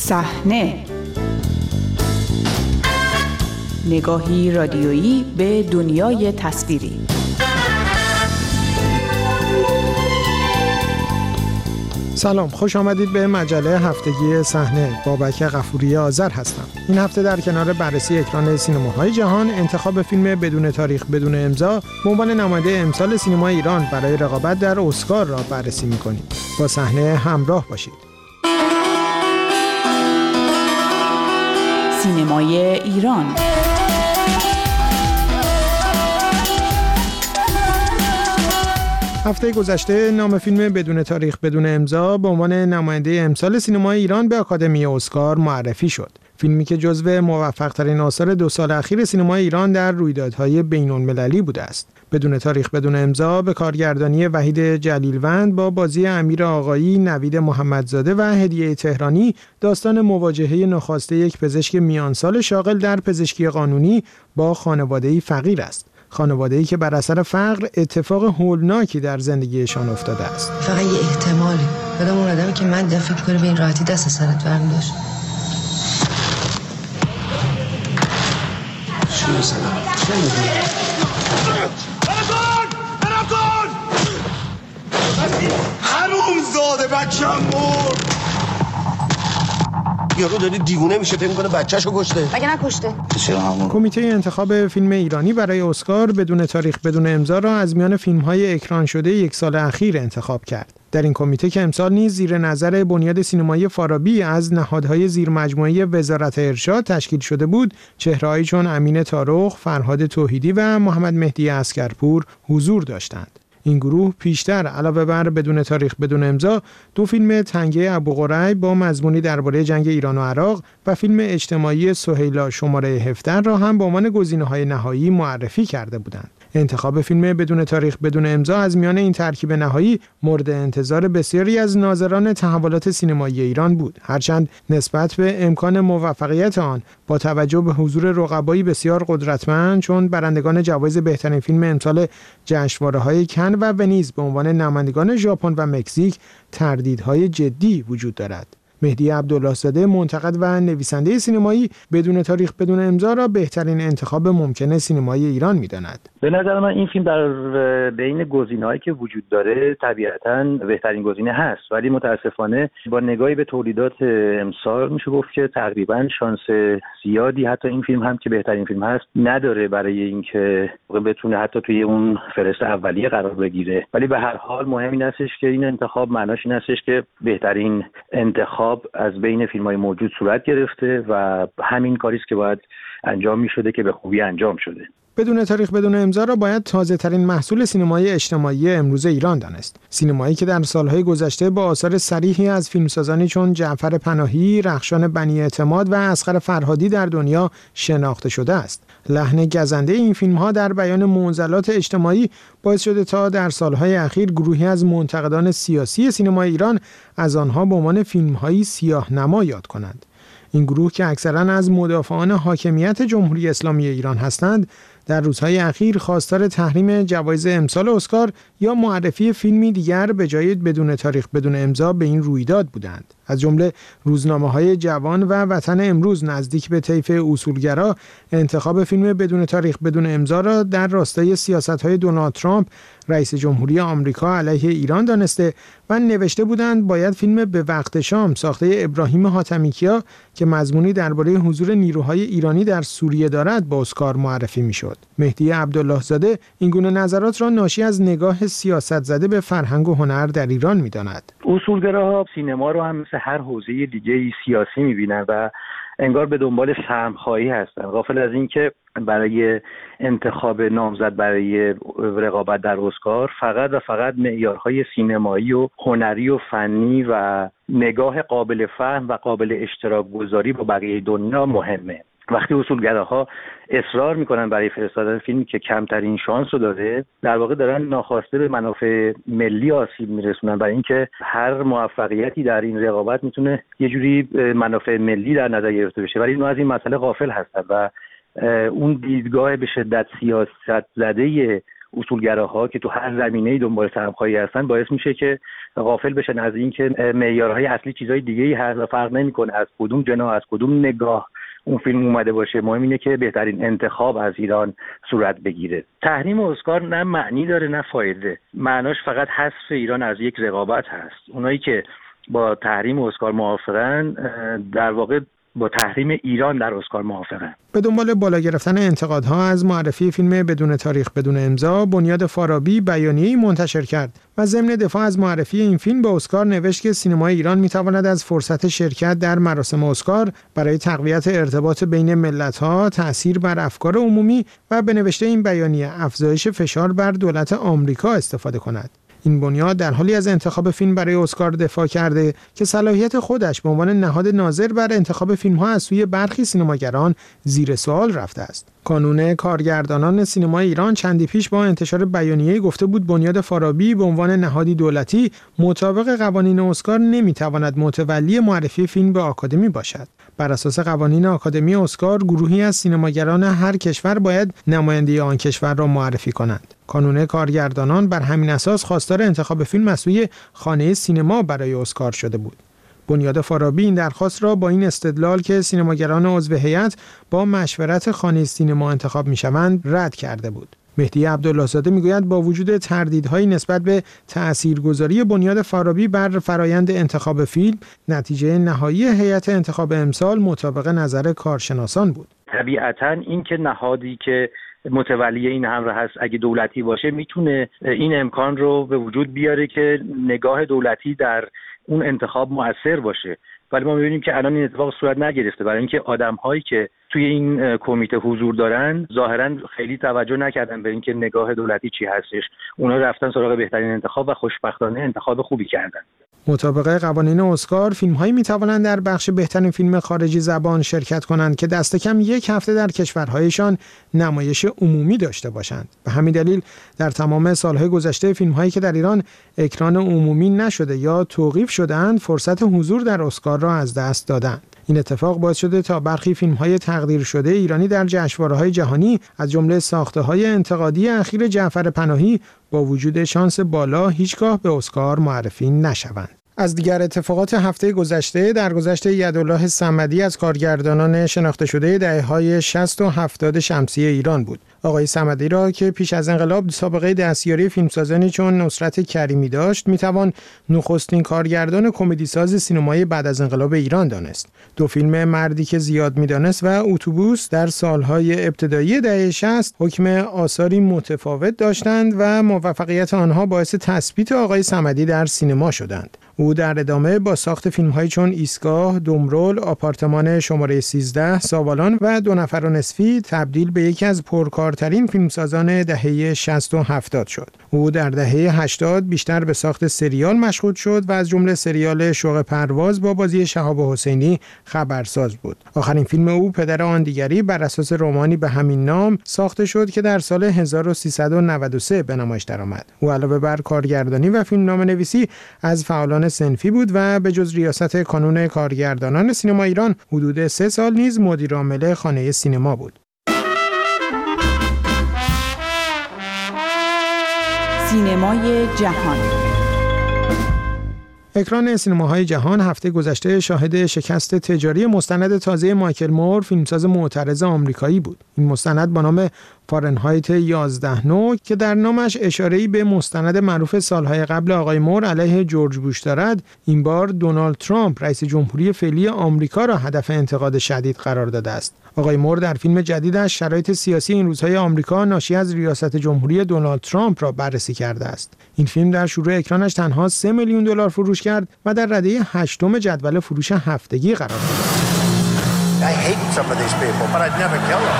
صحنه، نگاهی رادیویی به دنیای تصویری. سلام، خوش آمدید به مجله هفتگی صحنه. بابک غفوری آذر هستم. این هفته در کنار بررسی اکران سینماهای جهان، انتخاب فیلم بدون تاریخ بدون امضا به عنوان نماینده امسال سینمای ایران برای رقابت در اسکار را بررسی می‌کنیم. با صحنه همراه باشید. سینمای ایران. هفته گذشته نام فیلم بدون تاریخ بدون امضا به عنوان نماینده امسال سینمای ایران به آکادمی اسکار معرفی شد. فیلمی که جزو موفق‌ترین آثار 2 سال اخیر سینمای ایران در رویدادهای بین‌المللی بوده است. بدون تاریخ بدون امضا به کارگردانی وحید جلیلوند با بازی امیر آقایی، نوید محمدزاده و هدیه تهرانی داستان مواجهه ناخواسته یک پزشک میانسال شاغل در پزشکی قانونی با خانواده‌ای فقیر است. خانواده‌ای که بر اثر فقر اتفاق هولناکی در زندگیشان افتاده است. فقط یه احتماله. یادم اون آدمی که من فکر کنه به این راحتی دست سرت برمی داشت. چی مثلا؟ چه میگی؟ براتون! حروم زاده بچم مرد! یارو داری دیوونه میشه، فکر میکنه بچه‌شو کشته. اگه نکشته. کمیته انتخاب فیلم ایرانی برای اسکار بدون تاریخ بدون امضا را از میان فیلم‌های اکران شده 1 سال اخیر انتخاب کرد. در این کمیته که امسال نیز زیر نظر بنیاد سینمایی فارابی از نهادهای زیرمجموعه وزارت ارشاد تشکیل شده بود، چهره‌هایی چون امین طارق، فرهاد توحیدی و محمد مهدی عسکرپور حضور داشتند. این گروه پیشتر علاوه بر بدون تاریخ بدون امضا 2 فیلم تنگه ابوقریب با مضمونی درباره جنگ ایران و عراق و فیلم اجتماعی سهیلا شماره 17 را هم به عنوان گزینه‌های نهایی معرفی کرده بودند. انتخاب فیلم بدون تاریخ بدون امضا از میان این ترکیب نهایی مورد انتظار بسیاری از ناظران تحولات سینمایی ایران بود، هرچند نسبت به امکان موفقیت آن با توجه به حضور رقبایی بسیار قدرتمند چون برندگان جوایز بهترین فیلم امسال جشنواره‌های کن و ونیز به عنوان نمایندگان ژاپن و مکزیک تردیدهای جدی وجود دارد. مهدی عبدالله‌زاده، منتقد و نویسنده سینمایی، بدون تاریخ بدون امضا را بهترین انتخاب ممکن سینمایی ایران می‌داند. به نظر من این فیلم در بین گزینه‌هایی که وجود داره طبیعتاً بهترین گزینه هست، ولی متاسفانه با نگاهی به تولیدات امسال میشه گفت که تقریباً شانس زیادی حتی این فیلم هم که بهترین فیلم هست نداره برای اینکه بتونه حتی توی اون فهرست اولیه قرار بگیره. ولی به هر حال مهم این هستش که این انتخاب معناش این هستش که بهترین انتخاب از بین فیلم‌های موجود صورت گرفته و همین کاریه که باید انجام می‌شده که به خوبی انجام شده. بدون تاریخ بدون امضا را باید تازه‌ترین محصول سینمای اجتماعی امروز ایران دانست. سینمایی که در سالهای گذشته با آثار صریحی از فیلمسازانی چون جعفر پناهی، رخشان بنی اعتماد و اصغر فرهادی در دنیا شناخته شده است. لحن گزنده این فیلم‌ها در بیان معضلات اجتماعی باعث شده تا در سالهای اخیر گروهی از منتقدان سیاسی سینمای ایران از آنها به عنوان فیلم‌های سیاه‌نما یاد کنند. این گروه که اکثراً از مدافعان حاکمیت جمهوری اسلامی ایران هستند، در روزهای اخیر خواستار تحریم جوایز امسال اسکار یا معرفی فیلمی دیگر به جای بدون تاریخ بدون امضا به این رویداد بودند. از جمله روزنامه‌های جوان و وطن امروز نزدیک به طیف اصولگرا انتخاب فیلم بدون تاریخ بدون امضا را در راستای سیاست‌های دونالد ترامپ رئیس جمهوری آمریکا علیه ایران دانسته و نوشته بودند باید فیلم به وقت شام ساخته ابراهیم حاتمیکیا که مضمونی درباره حضور نیروهای ایرانی در سوریه دارد با اسکار معرفی میشد. مهدی عبدالله‌زاده این گونه نظرات را ناشی از نگاه سیاست زده به فرهنگ و هنر در ایران می‌داند. اصولگراها سینما رو هم مثل هر حوزه دیگه سیاسی می‌بینن و انگار به دنبال سهم‌خواهی هستن، غافل از این که برای انتخاب نامزد برای رقابت در اسکار فقط و فقط معیارهای سینمایی و هنری و فنی و نگاه قابل فهم و قابل اشتراک گذاری با بقیه دنیا مهمه. وقتی اصولگراها اصرار میکنن برای فرستادن فیلمی که کمترین شانس رو داره، در واقع دارن ناخواسته به منافع ملی آسیب میرسونن، برای اینکه هر موفقیتی در این رقابت میتونه یه جوری منافع ملی در نظر گرفته بشه، ولی اینا از این مسئله غافل هستن و اون دیدگاه به شدت سیاست زده اصولگراها که تو هر زمینه‌ای دنبال سهم‌خواهی هستن باعث میشه که غافل بشن از اینکه معیارهای اصلی چیزای دیگه‌ای هست و فرق نمی‌کنه از کدوم جناح از کدوم نگاه اون فیلم اومده باشه. مهم اینه که بهترین انتخاب از ایران صورت بگیره. تحریم اسکار نه معنی داره نه فایده. معناش فقط حذف ایران از یک رقابت هست. اونایی که با تحریم اسکار موافقن در واقع با تحریم ایران در اسکار موافقن. به دنبال بالا گرفتن انتقادها از معرفی فیلم بدون تاریخ بدون امضا، بنیاد فارابی بیانیه‌ای منتشر کرد و ضمن دفاع از معرفی این فیلم به اسکار نوشت که سینمای ایران می‌تواند از فرصت شرکت در مراسم اسکار برای تقویت ارتباط بین ملت‌ها، تأثیر بر افکار عمومی و به نوشته این بیانیه افزایش فشار بر دولت آمریکا استفاده کند. این بنیاد در حالی از انتخاب فیلم برای اسکار دفاع کرده که صلاحیت خودش به عنوان نهاد ناظر بر انتخاب فیلم‌ها از سوی برخی سینماگران زیر سوال رفته است. کانون کارگردانان سینمای ایران چندی پیش با انتشار بیانیه‌ای گفته بود بنیاد فارابی به عنوان نهادی دولتی مطابق قوانین اسکار نمی‌تواند متولی معرفی فیلم به آکادمی باشد. بر اساس قوانین آکادمی اسکار گروهی از سینماگران هر کشور باید نماینده آن کشور را معرفی کنند. کانون کارگردانان بر همین اساس خواستار انتخاب فیلم از سوی خانه سینما برای اسکار شده بود. بنیاد فارابی این درخواست را با این استدلال که سینماگران عضو هیئت با مشورت خانه سینما انتخاب می‌شوند رد کرده بود. مهدی عبدالله‌زاده میگوید با وجود تردیدهایی نسبت به تأثیرگذاری بنیاد فارابی بر فرایند انتخاب فیلم، نتیجه نهایی هیئت انتخاب امسال مطابق نظر کارشناسان بود. طبیعتاً این که نهادی که متولی این امر هست اگه دولتی باشه میتونه این امکان رو به وجود بیاره که نگاه دولتی در اون انتخاب مؤثر باشه، ولی ما می‌بینیم که الان این اتفاق صورت نگرفته، برای اینکه آدم‌هایی که توی این کمیته حضور دارن ظاهراً خیلی توجه نکردن به اینکه نگاه دولتی چی هستش. اونا رفتن سراغ بهترین انتخاب و خوشبختانه انتخاب خوبی کردن. مطابق قوانین اسکار فیلم‌هایی می‌توانند در بخش بهترین فیلم خارجی زبان شرکت کنند که دست کم یک هفته در کشورهایشان نمایش عمومی داشته باشند. به همین دلیل در تمام سال‌های گذشته فیلم‌هایی که در ایران اکران عمومی نشده یا توقیف شده‌اند فرصت حضور در اسکار را از دست دادند. این اتفاق باعث شده تا برخی فیلم‌های تقدیر شده ایرانی در جشنواره‌های جهانی از جمله ساخته‌های انتقادی اخیر جعفر پناهی با وجود شانس بالا هیچگاه به اسکار معرفی نشوند. از دیگر اتفاقات هفته گذشته درگذشت یدالله صمدی از کارگردانان شناخته شده دهه‌های 60 و 70 شمسی ایران بود. آقای صمدی را که پیش از انقلاب سابقه دستیاری فیلمسازانی چون نصرت کریمی داشت، میتوان نخستین کارگردان کمدی ساز سینمایی بعد از انقلاب ایران دانست. دو فیلم مردی که زیاد میدانست و اتوبوس در سالهای ابتدایی دهه 60 حکم آثاری متفاوت داشتند و موفقیت آنها باعث تثبیت آقای صمدی در سینما شدند. او در ادامه با ساخت فیلم‌هایی چون ایستگاه، دمرول، آپارتمان شماره 13، ساوالان و 2 نفر و نصفی تبدیل به یکی از پرکارترین فیلمسازان دهه 60 و 70 شد. او در دهه 80 بیشتر به ساخت سریال مشغول شد و از جمله سریال شوق پرواز با بازی شهاب حسینی خبرساز بود. آخرین فیلم او پدر آن دیگری بر اساس رمانی به همین نام ساخته شد که در سال 1393 به نمایش درآمد. او علاوه بر کارگردانی و فیلمنامه‌نویسی از فعالان صنفی بود و به جز ریاست کانون کارگردانان سینما ایران حدود 3 سال نیز مدیر عامل خانه سینما بود. سینمای جهان. اکران سینماهای جهان هفته گذشته شاهد شکست تجاری مستند تازه مایکل مور، فیلمساز معترض آمریکایی بود. این مستند با نام فارنهایت 11/9 که در نامش اشاره‌ای به مستند معروف سالهای قبل آقای مور علیه جورج بوش دارد، این بار دونالد ترامپ رئیس جمهوری فعلی آمریکا را هدف انتقاد شدید قرار داده است. آقای مور در فیلم جدیدش شرایط سیاسی این روزهای آمریکا ناشی از ریاست جمهوری دونالد ترامپ را بررسی کرده است. این فیلم در شروع اکرانش تنها $3 میلیون فروش کرد و در رده 8م جدول فروش هفتگی قرار گرفت. I hate some of these people, but I'd never kill them.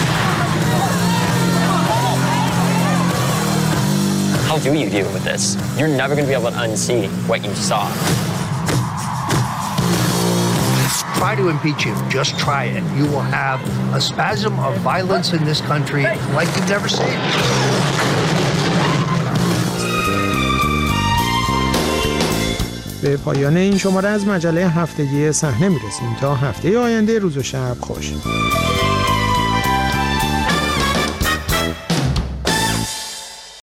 How do you deal with this? You're never going to be able to unsee what you saw. Try to impeach him. Just try it. You will have a spasm of violence in this country like you've never seen. به پایان این شماره از مجله هفتگی صحنه میرسیم. تا هفته آینده روز و شب خوش.